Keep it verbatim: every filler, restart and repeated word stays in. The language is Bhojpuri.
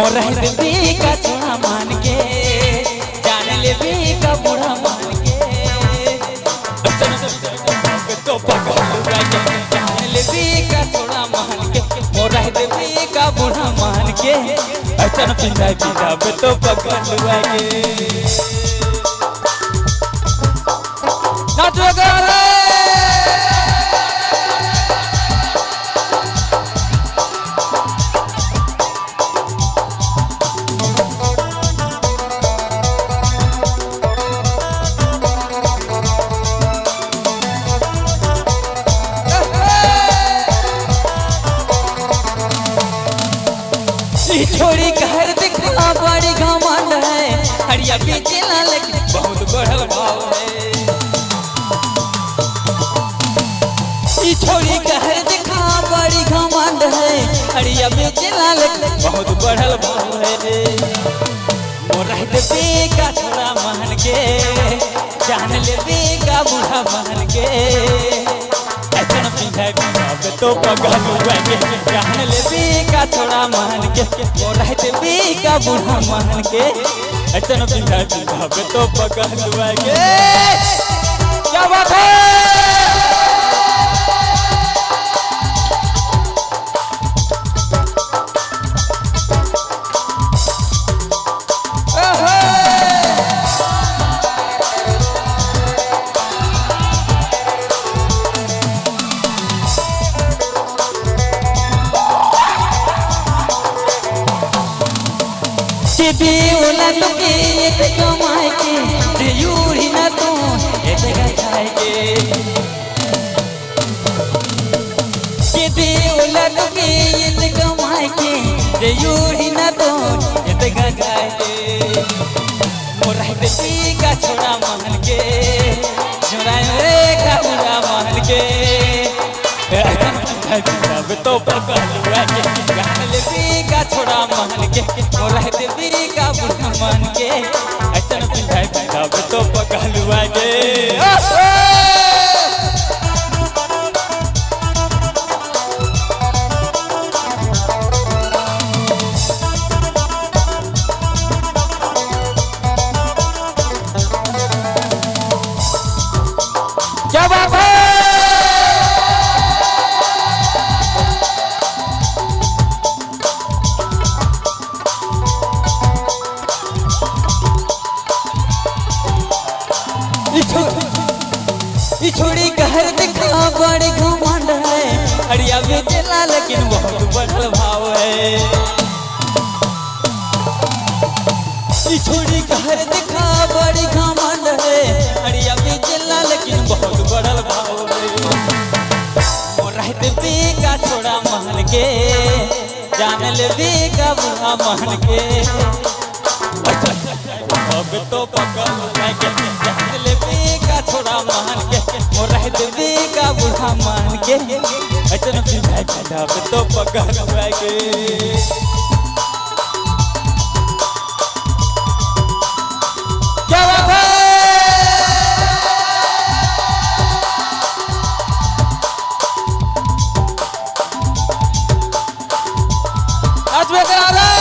मोर भी का छोड़ा मान के जान ले भी का बुढ़ा मान के तो पकड़ जान ले भी का छोड़ा मान के मोर भी का बुढ़ा मान के अचन पिंधा पिंधा पे तो पकड़ के नाचो गाले छोड़ी घर दिखा बड़ी घमंड है हरिया बेचेला लेकिन बहुत बढ़ल भाव है ई छोड़ी घर दिखा बड़ी घमंड है हरिया बेचेला लेकिन बहुत बढ़ल भाव है मोर दे का छोड़ा मान के जान ले दे का बूढ़ा मान के ऐसा पिंधा पिंधा तो पगल के जान ले दे का छोड़ा मान के मोर दे का बूढ़ा मान के ऐसा पिंधा पिंधा तो पगल के क्या बात है ओला तो के ये कमाए के जे यूरी ना तो ये जगह खाए के के दे ओला तो के ये कमाए के जे यूरी ना तो ये जगह खाए के मोर दे का छोड़ा मान के छोड़ा रे का बुढ़ा मान के अब तो पकड़ के जान ले का छोड़ा मान के मोर दे का बुढ़ा मान के अचन पिंधा पिंधा तो पकड़ के क्या बात है छोड़ी घर दिखा बड़ी घमंड है हरिया बेचेला लेकिन बहुत बढ़ल भाव है छोड़ी घर दिखा बड़ी घमंड है हरिया बेचेला लेकिन बहुत बढ़ल भाव है मोर दे का छोड़ा मान के जान ले दे का बुढ़ा मान के अब तो पकड़ के जान ले का छोड़ा मान के मोर दे का बुढ़ा मान के अचन पिंधा पिंधा तो पकड़ के क्या बात है आज में करा